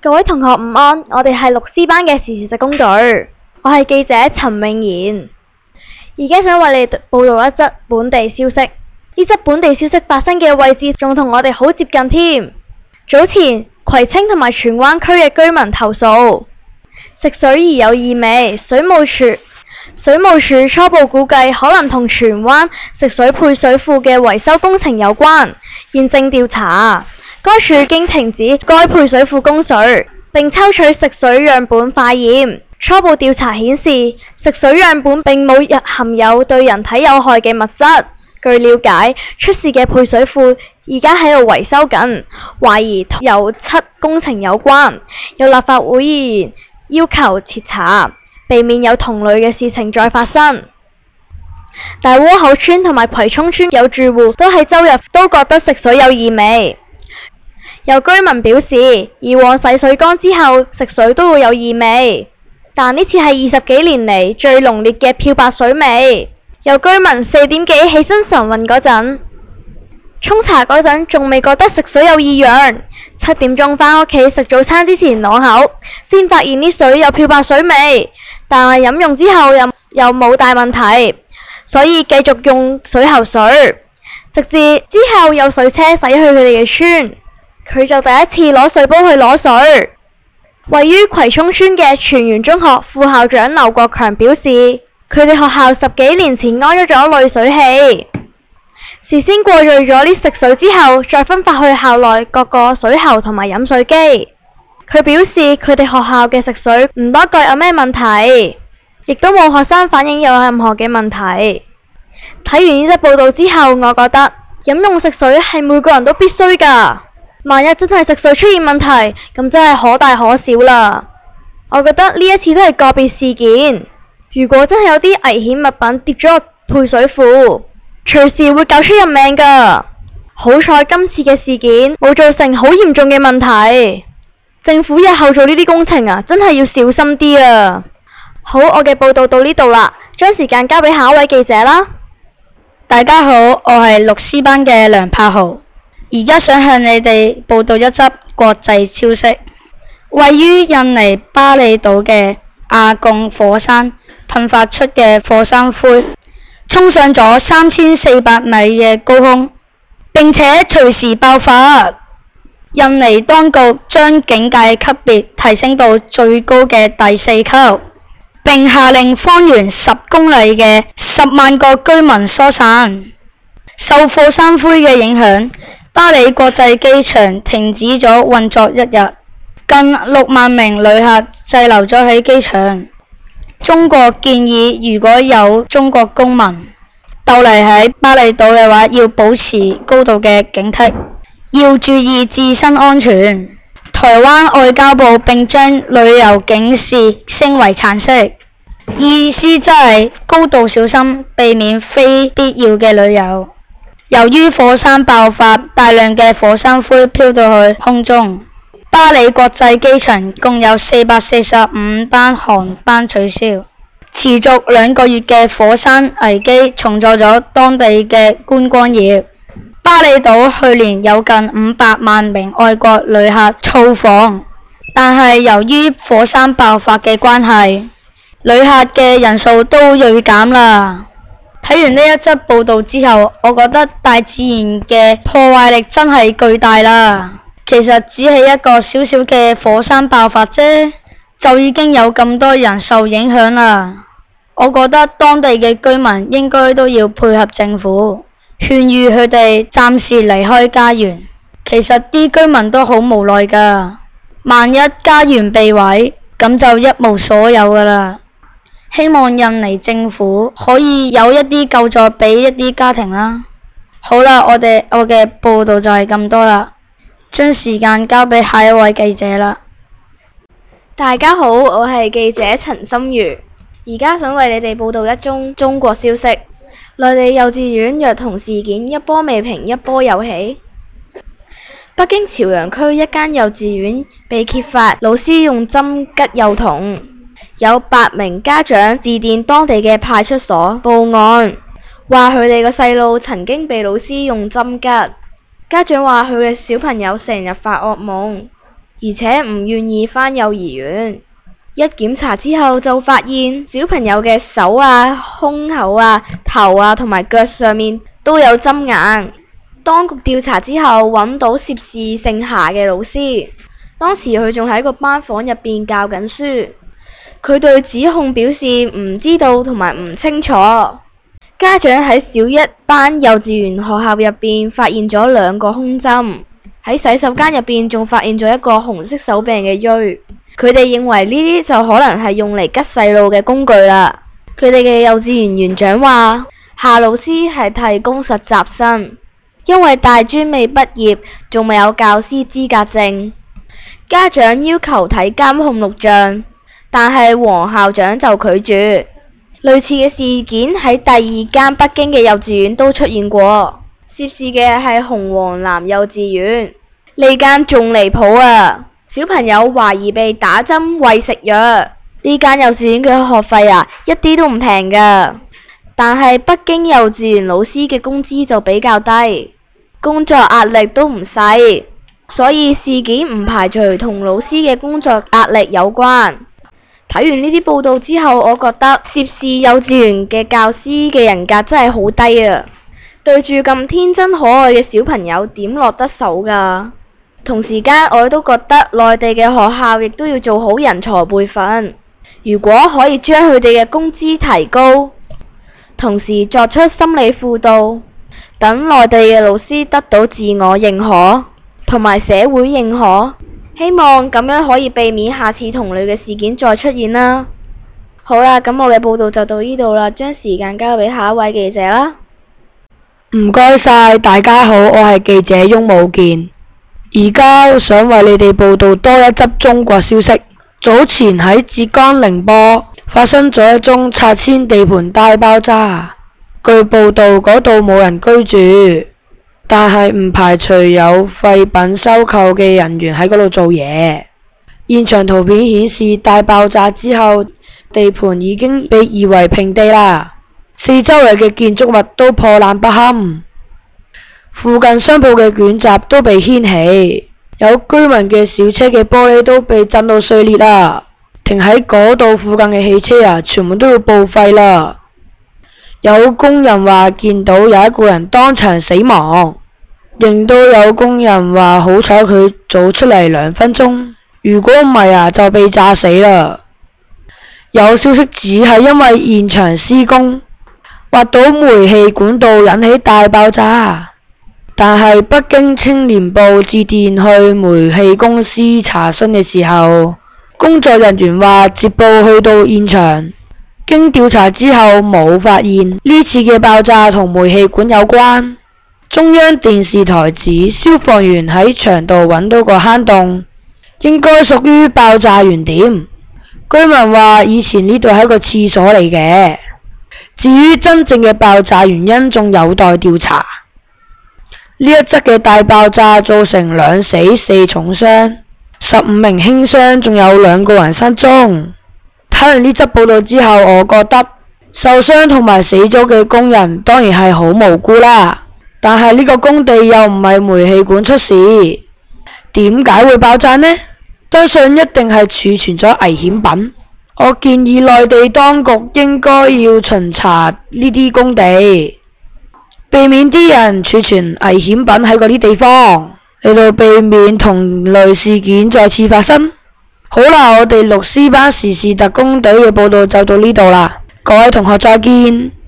各位同學午安，我哋係六 C 班嘅時事特工隊，我係記者陳詠賢，而家想為你報道一則本地消息。呢則本地消息發生嘅位置仲同我哋好接近添。早前葵青同埋荃灣區嘅居民投訴食水疑有異味，水務署初步估計可能同荃灣食水配水庫嘅維修工程有關，現正調查。該署經停止該配水庫供水，並抽取食水樣本化驗。初步調查顯示，食水樣本並冇含有對人體有害嘅物質。據了解，出事嘅配水庫而家喺度維修緊，懷疑同油漆工程有關。有立法會議員要求徹查，避免有同類嘅事情再發生。大窩口村同埋葵涌村有住戶都喺周日都覺得食水有異味。有居民表示，以往洗水缸之後食水都會有異味，但呢次係20幾年嚟最濃烈嘅漂白水味。有居民4點幾起身晨運嗰陣，沖茶嗰陣仲未覺得食水有異樣，7點鐘返屋企食早餐之前攞口，先發現啲水有漂白水味，但係飲用之後又冇大問題，所以繼續用水喉水，直至之後有水車駛去佢哋嘅村，佢就第一次攞水煲去攞水。位於葵涌村嘅全園中學副校長劉國強表示，佢哋學校10幾年前安咗濾水器，事先過濾咗啲食水之後，再分發去校內各個水喉同埋飲水機。佢表示佢哋學校嘅食水唔多覺有咩問題，亦都冇學生反映有任何嘅問題。睇完呢則報道之後，我覺得飲用食水係每個人都必須㗎。萬一真係食水出現問題，咁真係可大可小啦。我覺得呢一次都係個別事件。如果真係有啲危險物品跌咗落配水庫，隨時會搞出人命㗎。好彩今次嘅事件冇造成好嚴重嘅問題。政府日後做呢啲工程啊，真係要小心啲啊。好，我嘅報道到呢度啦，將時間交俾下一位記者啦。 大家好，我係6 C 班嘅梁柏豪，而家想向你哋報道一則國際消息。位於印尼巴厘島嘅亞貢火山噴發出嘅火山灰衝上咗3400米嘅高空，並且隨時爆發。印尼當局將警戒級別提升到最高嘅第4級，並下令方圓10公里嘅10萬個居民疏散。受火山灰嘅影響，巴里國際機場停止咗運作1日，近6萬名旅客滯留咗喺機場。中國建議如果有中國公民逗留喺巴厘島嘅話，要保持高度嘅警惕，要注意自身安全。台灣外交部並將旅遊警示升為橙色，意思即係高度小心，避免非必要嘅旅遊。由於火山爆發，大量嘅火山灰飄到去空中，巴里國際機場共有445班航班取消。持續2個月嘅火山危機重挫咗當地嘅觀光業。巴厘島去年有近500萬名外國旅客造訪，但係由於火山爆發嘅關係，旅客嘅人數都銳減啦。睇完呢一則報道之後，我覺得大自然嘅破壞力真係巨大啦。其實只係一個小小嘅火山爆發啫，就已經有咁多人受影響啦。我覺得當地嘅居民應該都要配合政府，勸喻佢哋暫時離開家園。其實啲居民都好無奈㗎，萬一家園被毀，咁就一無所有㗎啦。希望印尼政府可以有一啲救助俾一啲家庭啦。好啦，我嘅報道就係咁多啦，將時間交俾下一位記者啦。 大家好，我係記者陳心如，而家想為你哋報道一宗中國消息。內地幼稚園虐童事件一波未平一波又起。北京朝陽區一間幼稚園被揭發老師用針拮幼童，有8名家長致電當地嘅派出所報案，話佢哋個細路曾經被老師用針拮。家長話佢嘅小朋友成日發噩夢， 而且唔願意返幼兒園。一檢查之後就發現小朋友嘅手啊、胸口啊、頭啊同埋腳上面都有針眼。當局調查之後揾到涉事姓夏嘅老師，當時佢仲喺個班房入邊教緊書。佢對指控表示唔知道同埋唔清楚。家長喺小一班幼稚園學校入邊發現咗2個胸針，喺洗手間入邊仲發現咗一個紅色手柄嘅錐。佢哋認為呢啲就可能係用嚟拮細路嘅工具啦。佢哋嘅幼稚園園長話，夏老師係替工實習生，因為大專未畢業，仲未有教師資格證。家長要求睇監控錄像，但係黃校長就拒絕。類似嘅事件喺第2間北京嘅幼稚園都出現過，涉事嘅係紅黃藍幼稚園。呢間仲離譜啊！小朋友懷疑被打針餵食藥。呢間幼稚園嘅學費啊，一啲都唔平㗎。但係北京幼稚園老師嘅工資就比較低，工作壓力都唔細，所以事件唔排除同老師嘅工作壓力有關。睇完呢啲報道之後，我覺得涉事幼稚園嘅教師嘅人格真係好低啊！對住咁天真可愛嘅小朋友，點落得手㗎？同時間，我都覺得內地嘅學校亦都要做好人才輩訓。如果可以將佢哋嘅工資提高，同時作出心理輔導，等內地嘅老師得到自我認可同埋社會認可，希望咁樣可以避免下次同類嘅事件再出現啦。好啦，咁我嘅報道就到呢度啦，將時間交俾下一位記者啦。 唔該晒，大家好，我係記者翁武健。而家想為你哋報道多一則中國消息。早前喺浙江寧波發生咗一宗拆遷地盤大爆炸，據報道嗰度冇人居住，但係唔排除有廢品收購嘅人員喺嗰度做嘢。現場圖片顯示大爆炸之後，地盤已經被夷為平地啦，四周圍嘅建築物都破爛不堪。附近商鋪嘅捲閘都被掀起，有居民嘅小車嘅玻璃都被震到碎裂啦。停喺嗰度附近嘅汽車啊，全部都要報廢啦。有工人話見到有一個人當場死亡，亦都有工人話好彩佢早出嚟2分鐘，如果唔係啊就被炸死啦。有消息指係因為現場施工挖到煤氣管道引起大爆炸。但係北京青年報致電去煤氣公司查詢嘅時候，工作人員話接報去到現場，經調查之後冇發現呢次嘅爆炸同煤氣管有關。中央電視台指消防員喺牆度揾到個坑洞，應該屬於爆炸原點。居民話以前呢度係一個廁所嚟嘅。至於真正嘅爆炸原因仲有待調查。呢一則嘅大爆炸造成2死4重傷，15名輕傷，仲有2個人失蹤。睇完呢則報道之後，我覺得受傷同埋死咗嘅工人當然係好無辜啦。但係呢個工地又唔係煤氣管出事，點解會爆炸呢？相信一定係儲存咗危險品。我建議內地當局應該要巡查呢啲工地，避免啲人儲存危險品喺嗰啲地方，嚟到避免同類事件再次發生。好啦，我哋6C班時事特工隊嘅報道就到呢度啦，各位同學再見。